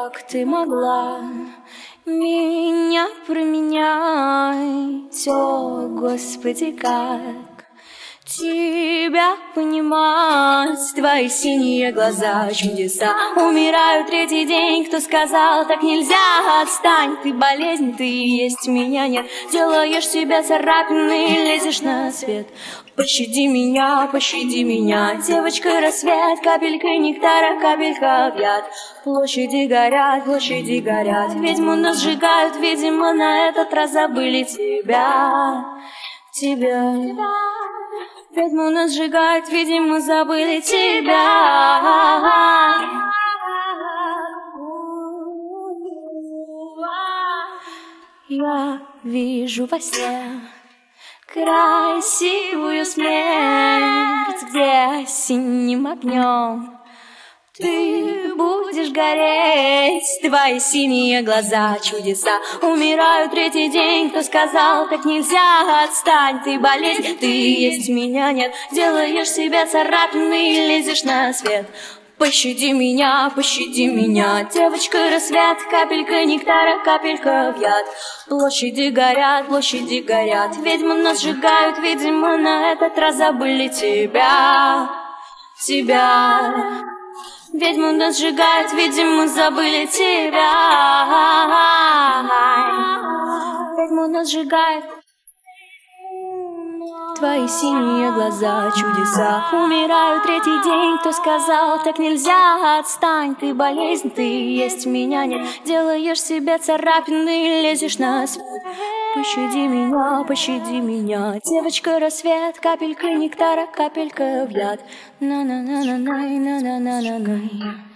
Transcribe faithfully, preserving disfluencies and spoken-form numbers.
как ты могла меня променять? О, Господи, как тебя понимать? Твои синие глаза, чудеса. Умираю третий день, кто сказал, так нельзя? Отстань, ты болезнь, ты есть, меня нет. Делаешь себя царапиной, лезешь на свет. Пощади меня, пощади меня, девочка рассвет, капелька нектара, капелька в яд. Площади горят, площади горят, ведьму нас сжигают, видимо, на этот раз забыли тебя, тебя. Ведьму нас сжигают, видимо, забыли тебя. Я вижу во сне красивую смерть, где синим огнем ты будешь гореть. Твои синие глаза, чудеса. Умираю третий день, кто сказал, так нельзя? Отстань, ты болезнь, ты есть, меня нет. Делаешь себя царапиной, лезешь на свет. Пощади меня, пощади меня, девочка рассвет, капелька нектара, капелька в яд. Площади горят, площади горят, ведьмы нас сжигают, видимо, на этот раз забыли тебя, тебя. Ведьму нас сжигают, видимо, забыли тебя. Ведьму нас сжигают. Твои синие глаза, чудеса. Умираю третий день, кто сказал, так нельзя? Отстань, ты болезнь, ты есть, меня нет. Делаешь себя царапиной, лезешь на свет. Пощади меня, пощади меня, девочка рассвет, капелька нектара, капелька в яд. На-на-на-на-на, на-на-на-на-на.